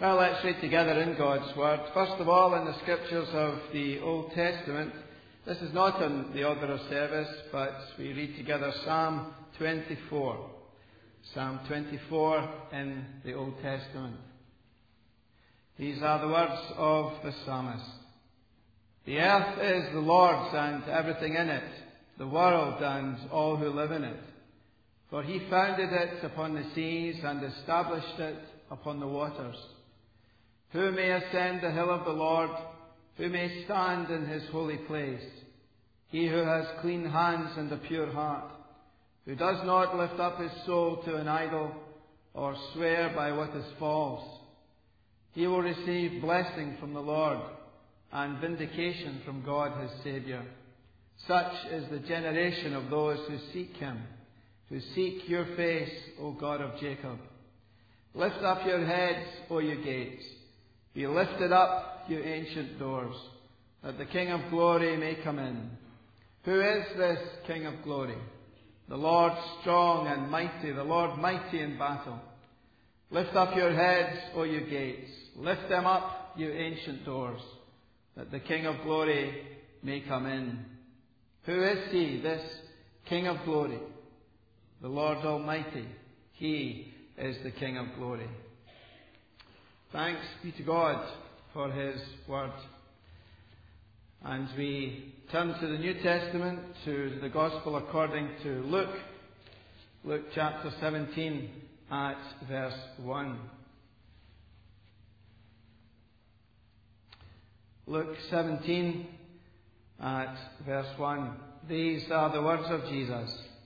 Well, let's read together in God's Word. First of all, in the Scriptures of the Old Testament. This is not in the order of service, but we read together Psalm 24. Psalm 24 in the Old Testament. These are the words of the psalmist. The earth is the Lord's and everything in it, the world and all who live in it. For he founded it upon the seas and established it upon the waters. Who may ascend the hill of the Lord? Who may stand in his holy place? He who has clean hands and a pure heart, who does not lift up his soul to an idol or swear by what is false. He will receive blessing from the Lord and vindication from God his Saviour. Such is the generation of those who seek him, who seek your face, O God of Jacob. Lift up your heads, O you gates. Be lifted up, you ancient doors, that the King of glory may come in. Who is this King of glory? The Lord strong and mighty, the Lord mighty in battle. Lift up your heads, O you gates. Lift them up, you ancient doors, that the King of glory may come in. Who is he, this King of glory? The Lord Almighty. He is the King of glory. Thanks be to God for his word. And we turn to the New Testament, to the Gospel according to Luke. Luke chapter 17 at verse 1. Luke 17 at verse 1. These are the words of Jesus.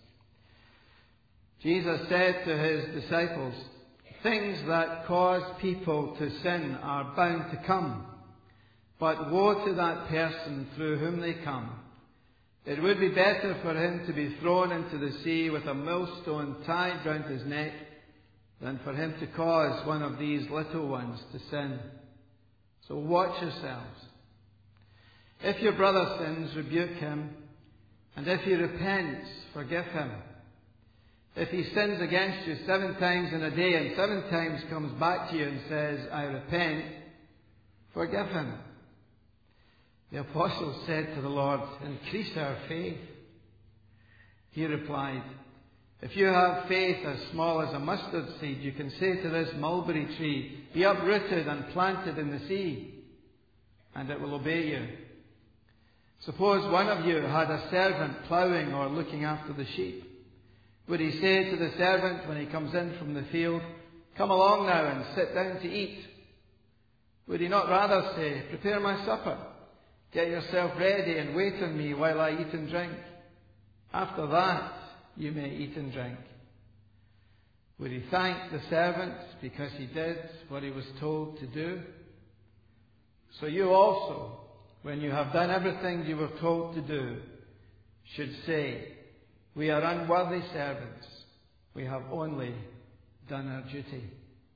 Jesus said to his disciples, "Things that cause people to sin are bound to come, but woe to that person through whom they come. It would be better for him to be thrown into the sea with a millstone tied round his neck than for him to cause one of these little ones to sin. So watch yourselves. If your brother sins, rebuke him, and if he repents, forgive him. If he sins against you 7 times in a day and 7 times comes back to you and says, 'I repent,' forgive him." The apostles said to the Lord, "Increase our faith." He replied, "If you have faith as small as a mustard seed, you can say to this mulberry tree, 'Be uprooted and planted in the sea,' and it will obey you. Suppose one of you had a servant ploughing or looking after the sheep. Would he say to the servant when he comes in from the field, 'Come along now and sit down to eat'? Would he not rather say, 'Prepare my supper, get yourself ready and wait on me while I eat and drink? After that you may eat and drink'? Would he thank the servant because he did what he was told to do? So you also, when you have done everything you were told to do, should say, 'We are unworthy servants. We have only done our duty.'"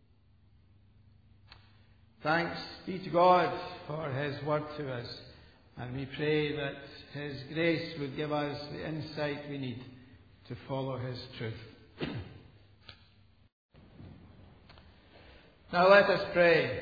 Thanks be to God for his word to us. And we pray that his grace would give us the insight we need to follow his truth. Now let us pray.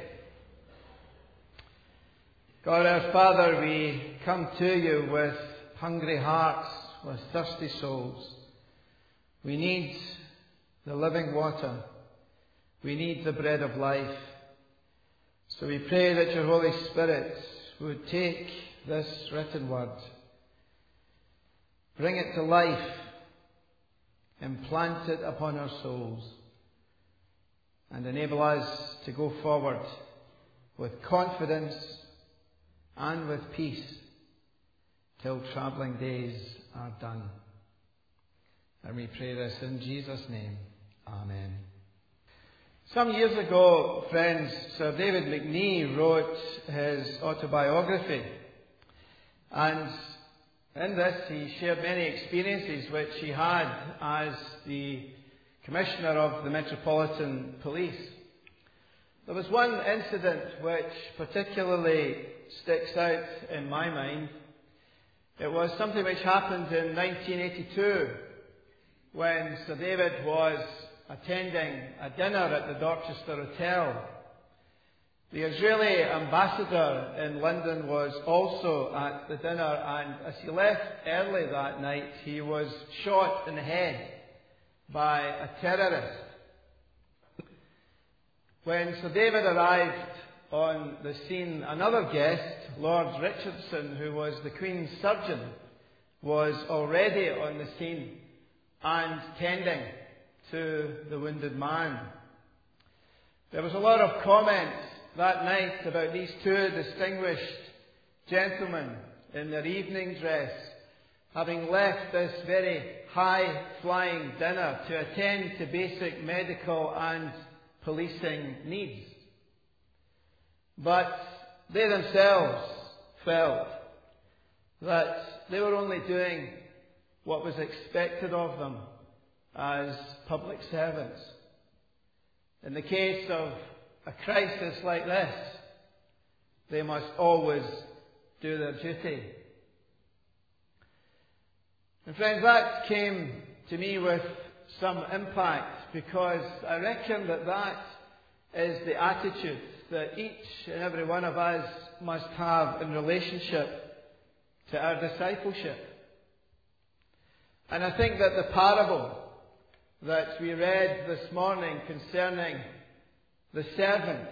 God our Father, we come to you with hungry hearts, with thirsty souls. We need the living water. We need the bread of life. So we pray that your Holy Spirit would take this written word, bring it to life, implant it upon our souls, and enable us to go forward with confidence and with peace till travelling days are done. And we pray this in Jesus' name. Amen. Some years ago, friends, Sir David McNee wrote his autobiography. And in this he shared many experiences which he had as the Commissioner of the Metropolitan Police. There was one incident which particularly sticks out in my mind. It was something which happened in 1982 when Sir David was attending a dinner at the Dorchester Hotel. The Israeli ambassador in London was also at the dinner, and as he left early that night, he was shot in the head by a terrorist. When Sir David arrived on the scene, another guest, Lord Richardson, who was the Queen's surgeon, was already on the scene and tending to the wounded man. There was a lot of comment that night about these two distinguished gentlemen in their evening dress having left this very high-flying dinner to attend to basic medical and policing needs. But they themselves felt that they were only doing what was expected of them as public servants. In the case of a crisis like this, they must always do their duty. And friends, that came to me with some impact, because I reckon that is the attitude that each and every one of us must have in relationship to our discipleship. And I think that the parable that we read this morning concerning the servant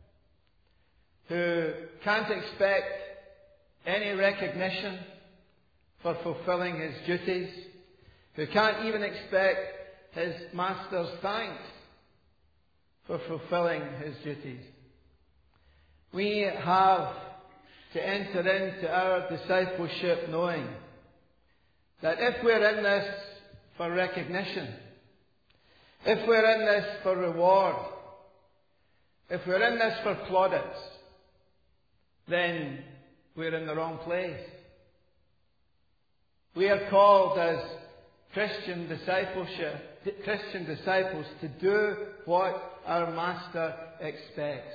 who can't expect any recognition for fulfilling his duties, who can't even expect his master's thanks for fulfilling his duties. We have to enter into our discipleship knowing that if we're in this for recognition, if we're in this for reward, if we're in this for plaudits, then we're in the wrong place. We are called as Christian disciples to do what our Master expects.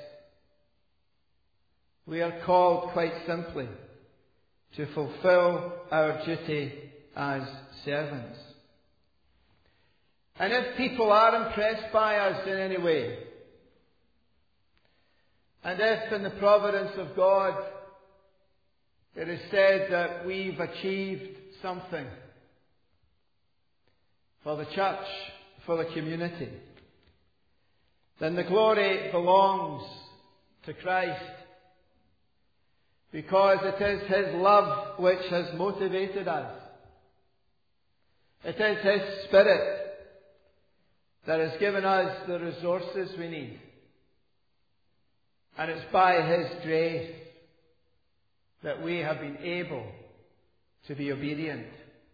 We are called quite simply to fulfill our duty as servants. And if people are impressed by us in any way, and if in the providence of God it is said that we've achieved something for the church, for the community, then the glory belongs to Christ, because it is His love which has motivated us. It is His Spirit that has given us the resources we need. And it's by His grace that we have been able to be obedient.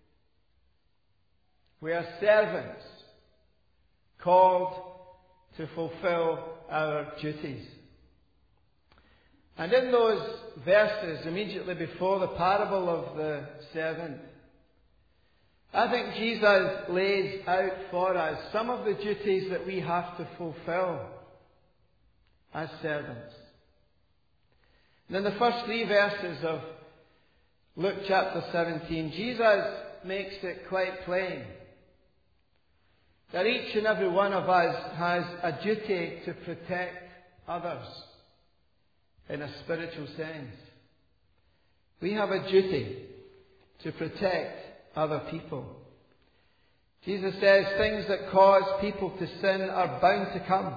We are servants called to fulfill our duties. And in those verses immediately before the parable of the servant, I think Jesus lays out for us some of the duties that we have to fulfill as servants. And in the first 3 verses of Luke chapter 17, Jesus makes it quite plain that each and every one of us has a duty to protect others in a spiritual sense. We have a duty to protect other people. Jesus says things that cause people to sin are bound to come.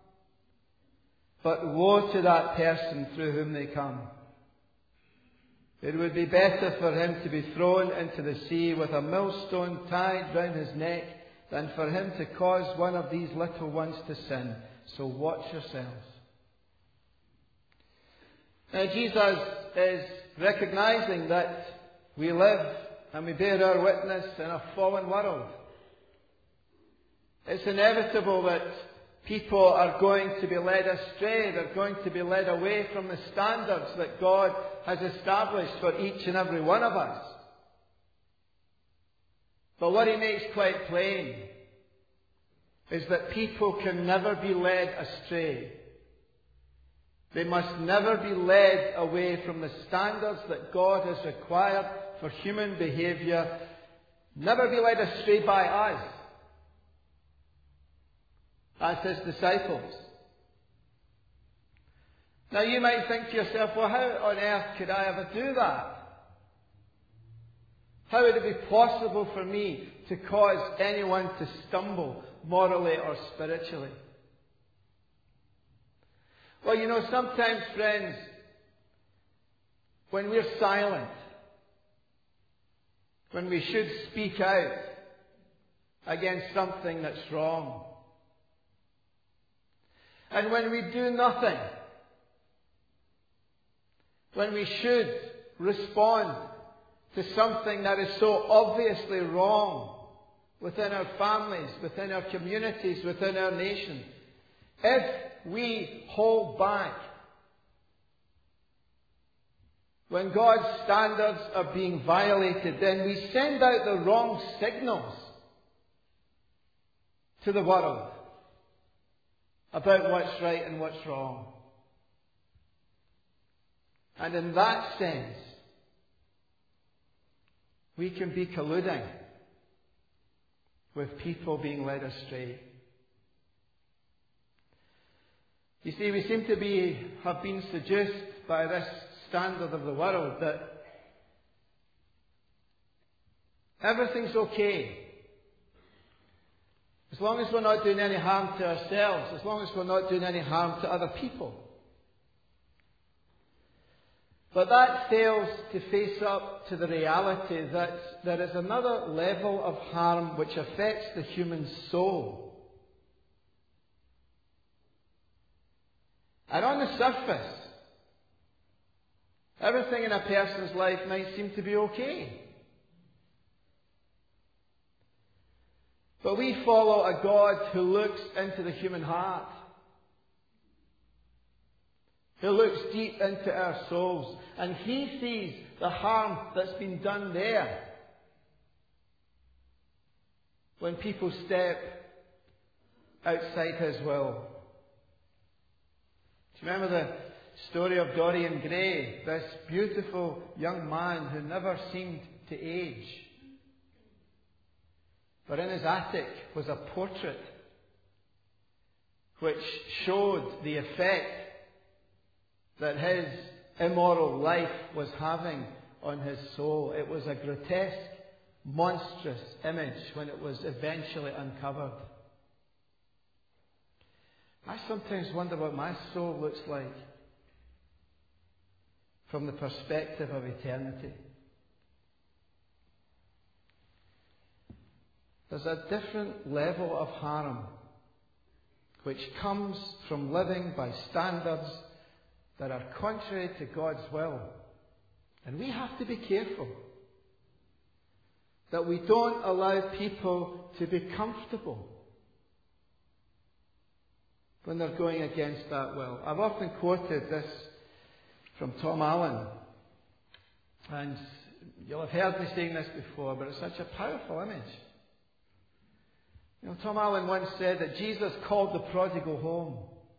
But woe to that person through whom they come. It would be better for him to be thrown into the sea with a millstone tied round his neck than for him to cause one of these little ones to sin. So watch yourselves. Now Jesus is recognizing that we live and we bear our witness in a fallen world. It's inevitable that people are going to be led astray. They're going to be led away from the standards that God has established for each and every one of us. But what He makes quite plain is that people can never be led astray. They must never be led away from the standards that God has required for human behaviour. Never be led astray by us as His disciples. Now you might think to yourself, well, how on earth could I ever do that? How would it be possible for me to cause anyone to stumble morally or spiritually? Well, you know, sometimes, friends, when we're silent, when we should speak out against something that's wrong, and when we do nothing, when we should respond to something that is so obviously wrong within our families, within our communities, within our nation, if we hold back, when God's standards are being violated, then we send out the wrong signals to the world about what's right and what's wrong. And in that sense, we can be colluding with people being led astray. You see, we seem to have been seduced by this standard of the world that everything's okay as long as we're not doing any harm to ourselves, as long as we're not doing any harm to other people. But that fails to face up to the reality that there is another level of harm which affects the human soul. And on the surface, everything in a person's life might seem to be okay. But we follow a God who looks into the human heart, who looks deep into our souls, and He sees the harm that's been done there when people step outside His will. Do you remember the story of Dorian Gray, this beautiful young man who never seemed to age? But in his attic was a portrait which showed the effect that his immoral life was having on his soul. It was a grotesque, monstrous image when it was eventually uncovered. I sometimes wonder what my soul looks like from the perspective of eternity. There's a different level of harm which comes from living by standards that are contrary to God's will. And we have to be careful that we don't allow people to be comfortable when they're going against that will. I've often quoted this from Tom Allen, and you'll have heard me saying this before, but it's such a powerful image. You know, Tom Allen once said that Jesus called the prodigal home.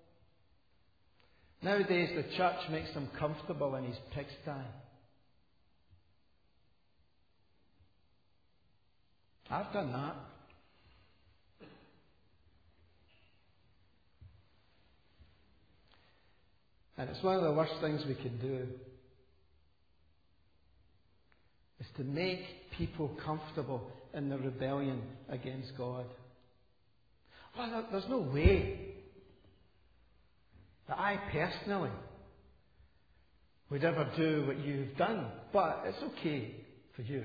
Nowadays the church makes him comfortable in his pigsty. I've done that. And it's one of the worst things we can do, is to make people comfortable in their rebellion against God. Well, there's no way that I personally would ever do what you've done, but it's okay for you.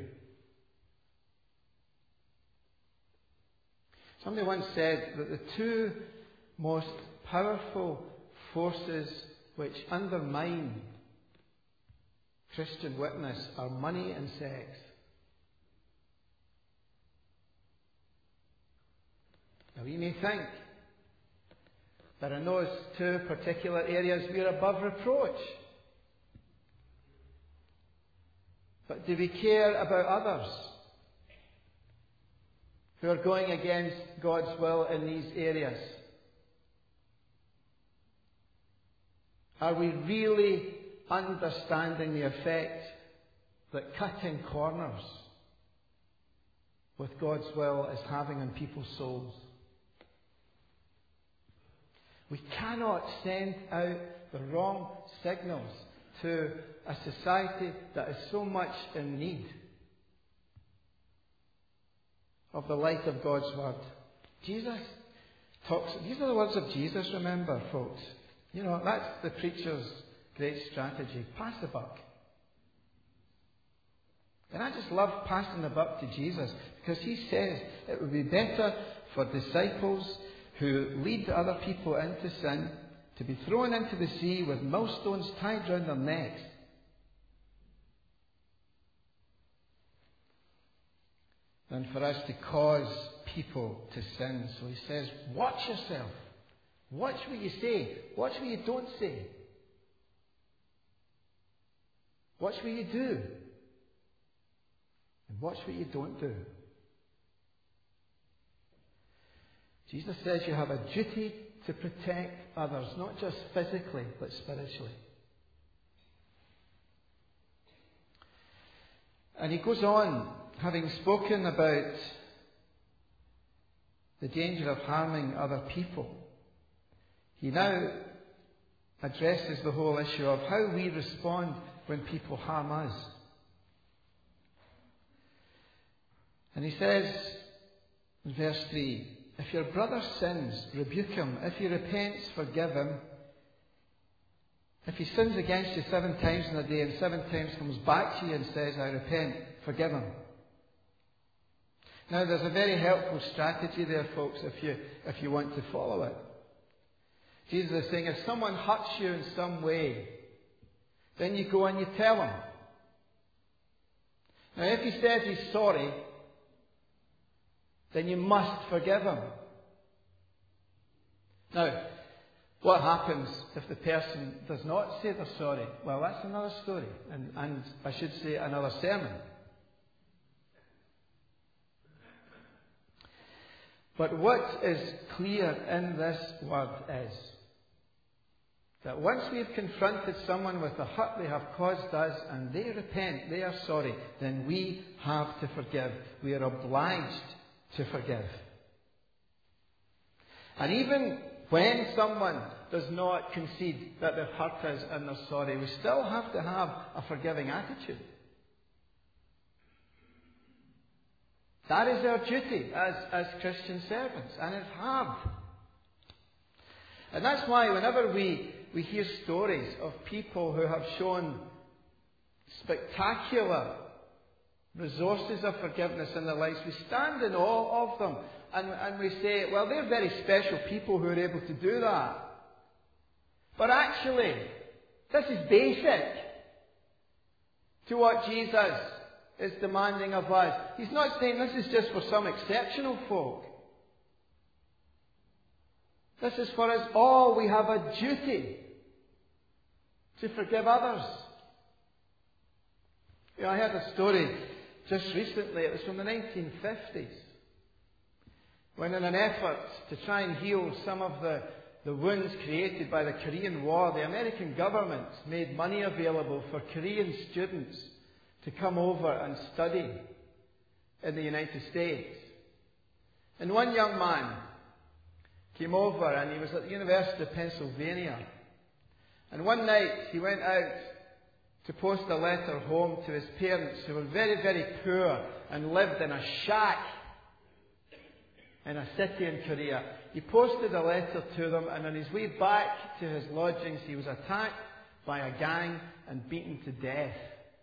Somebody once said that the two most powerful forces which undermine Christian witness are money and sex. Now we may think that in those two particular areas we are above reproach. But do we care about others who are going against God's will in these areas? Are we really understanding the effect that cutting corners with God's will is having on people's souls? We cannot send out the wrong signals to a society that is so much in need of the light of God's Word. Jesus talks, these are the words of Jesus, remember, folks. You know, that's the preacher's great strategy. Pass the buck. And I just love passing the buck to Jesus, because he says it would be better for disciples who lead other people into sin to be thrown into the sea with millstones tied round their necks than for us to cause people to sin. So he says, watch yourself. Watch what you say. Watch what you don't say. Watch what you do. And watch what you don't do. Jesus says you have a duty to protect others, not just physically, but spiritually. And he goes on, having spoken about the danger of harming other people, he now addresses the whole issue of how we respond when people harm us. And he says in verse 3, if your brother sins, rebuke him. If he repents, forgive him. If he sins against you 7 times in a day and 7 times comes back to you and says, I repent, forgive him. Now, there's a very helpful strategy there, folks, if you want to follow it. Jesus is saying, if someone hurts you in some way, then you go and you tell him. Now, if he says he's sorry, then you must forgive him. Now, what happens if the person does not say they're sorry? Well, that's another story, and I should say another sermon. But what is clear in this word is that once we've confronted someone with the hurt they have caused us and they repent, they are sorry, then we have to forgive. We are obliged to forgive. And even when someone does not concede that they've hurt us and they're sorry, we still have to have a forgiving attitude. That is our duty as Christian servants, and it's hard. And that's why whenever we hear stories of people who have shown spectacular resources of forgiveness in their lives, we stand in awe of them and we say, well, they're very special people who are able to do that. But actually, this is basic to what Jesus is demanding of us. He's not saying this is just for some exceptional folk. This is for us all. We have a duty to forgive others. You know, I heard a story just recently. It was from the 1950s. When in an effort to try and heal some of the wounds created by the Korean War, the American government made money available for Korean students to come over and study in the United States. And one young man came over, and he was at the University of Pennsylvania. And one night he went out to post a letter home to his parents, who were very, very poor and lived in a shack in a city in Korea. He posted a letter to them, and on his way back to his lodgings he was attacked by a gang and beaten to death.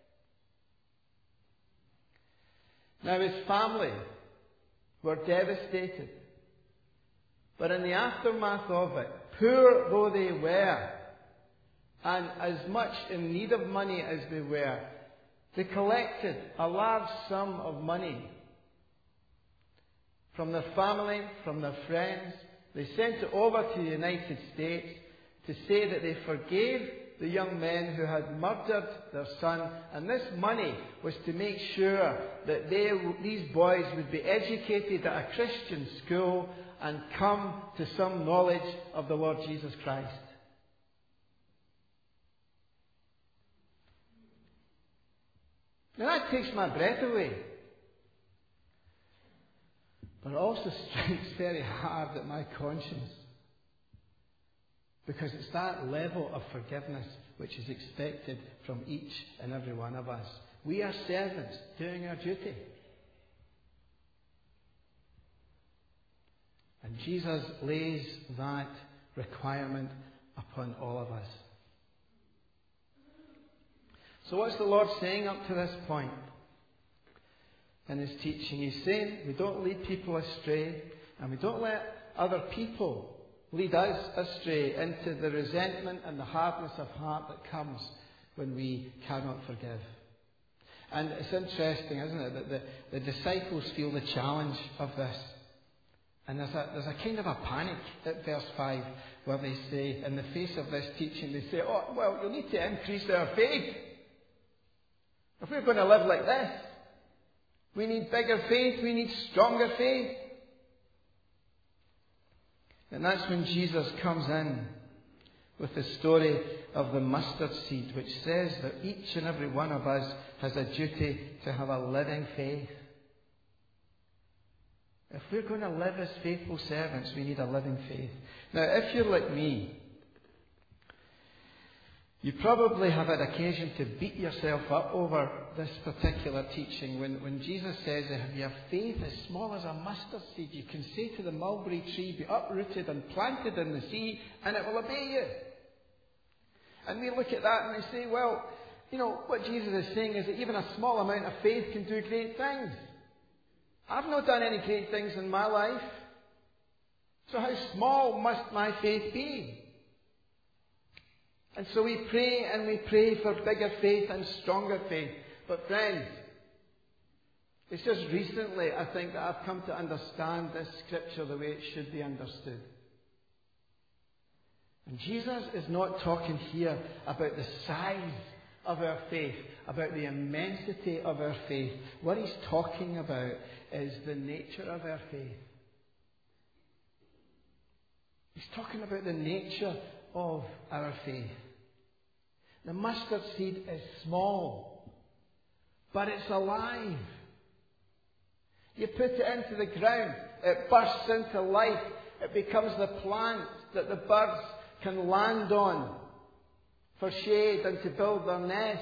Now his family were devastated. But in the aftermath of it, poor though they were, and as much in need of money as they were, they collected a large sum of money from their family, from their friends. They sent it over to the United States to say that they forgave the young men who had murdered their son, and this money was to make sure that these boys would be educated at a Christian school and come to some knowledge of the Lord Jesus Christ. Now that takes my breath away. But it also strikes very hard at my conscience. Because it's that level of forgiveness which is expected from each and every one of us. We are servants doing our duty. And Jesus lays that requirement upon all of us. So what's the Lord saying up to this point in His teaching? He's saying we don't lead people astray, and we don't let other people lead us astray into the resentment and the hardness of heart that comes when we cannot forgive. And it's interesting, isn't it, that the disciples feel the challenge of this. And there's a kind of a panic at verse 5 where they say, in the face of this teaching, they say, oh, well, you'll need to increase our faith. If we're going to live like this, we need bigger faith, we need stronger faith. And that's when Jesus comes in with the story of the mustard seed, which says that each and every one of us has a duty to have a living faith. If we're going to live as faithful servants, we need a living faith. Now, if you're like me, you probably have had occasion to beat yourself up over this particular teaching. When Jesus says, if you have faith as small as a mustard seed, you can say to the mulberry tree, be uprooted and planted in the sea, and it will obey you. And we look at that and we say, well, what Jesus is saying is that even a small amount of faith can do great things. I've not done any great things in my life. So how small must my faith be? And so we pray and we pray for bigger faith and stronger faith. But friends, it's just recently, I think, that I've come to understand this scripture the way it should be understood. And Jesus is not talking here about the size of our faith, about the immensity of our faith. What He's talking about is the nature of our faith. He's talking about the nature of our faith. The mustard seed is small, but it's alive. You put it into the ground, it bursts into life, it becomes the plant that the birds can land on for shade and to build their nests.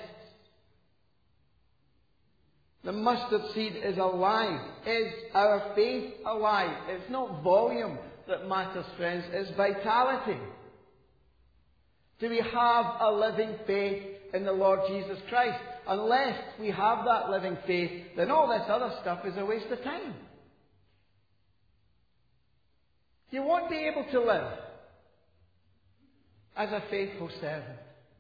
The mustard seed is alive. Is our faith alive? It's not volume that matters, friends, it's vitality. Do we have a living faith in the Lord Jesus Christ? Unless we have that living faith, then all this other stuff is a waste of time. You won't be able to live as a faithful servant.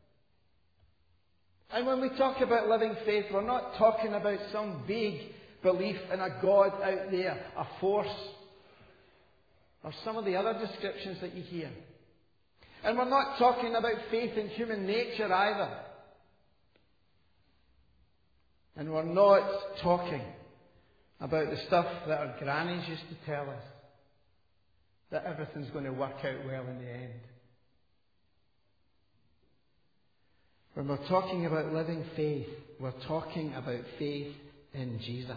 And when we talk about living faith, we're not talking about some vague belief in a God out there, a force, or some of the other descriptions that you hear. And we're not talking about faith in human nature either. And we're not talking about the stuff that our grannies used to tell us, that everything's going to work out well in the end. When we're talking about living faith, we're talking about faith in Jesus.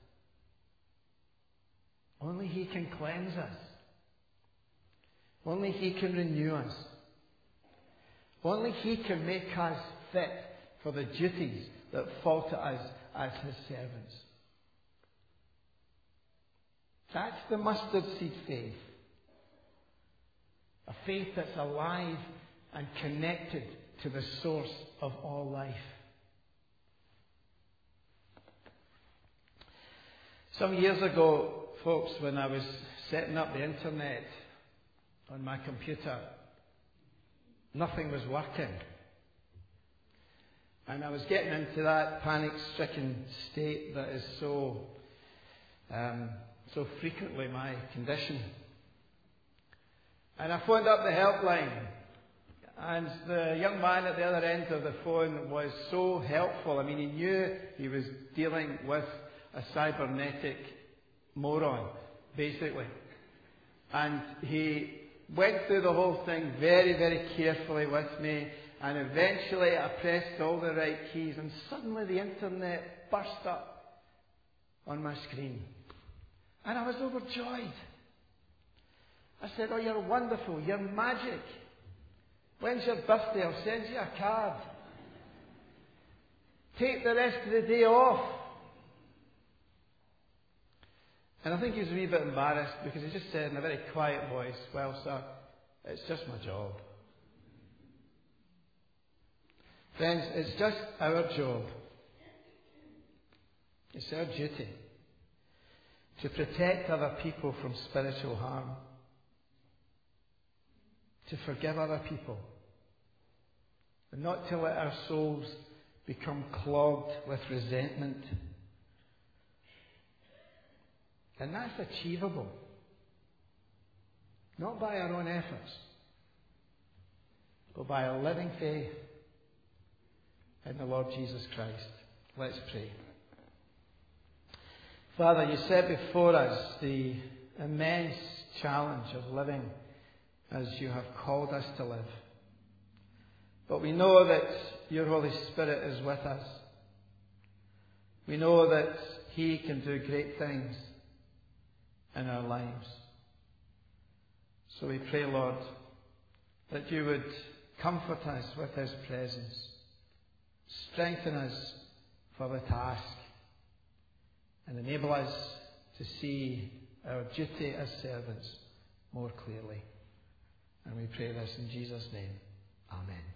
Only He can cleanse us. Only He can renew us. Only He can make us fit for the duties that fall to us as His servants. That's the mustard seed faith. A faith that's alive and connected to the source of all life. Some years ago, folks, when I was setting up the internet on my computer, nothing was working. And I was getting into that panic-stricken state that is so frequently my condition. And I phoned up the helpline. And the young man at the other end of the phone was so helpful. I mean, he knew he was dealing with a cybernetic moron, basically. And he went through the whole thing very, very carefully with me. And eventually I pressed all the right keys and suddenly the internet burst up on my screen. And I was overjoyed. I said, "Oh, you're wonderful. You're magic. When's your birthday? I'll send you a card. Take the rest of the day off. And I think he was a wee bit embarrassed because he just said in a very quiet voice, "Well, sir, it's just my job." Friends, it's just our job. It's our duty to protect other people from spiritual harm, to forgive other people, and not to let our souls become clogged with resentment. And that's achievable, not by our own efforts, but by a living faith in the Lord Jesus Christ. Let's pray. Father, you set before us the immense challenge of living as you have called us to live. But we know that your Holy Spirit is with us. We know that He can do great things in our lives. So we pray, Lord, that you would comfort us with His presence, strengthen us for the task, and enable us to see our duty as servants more clearly. And we pray this in Jesus' name. Amen.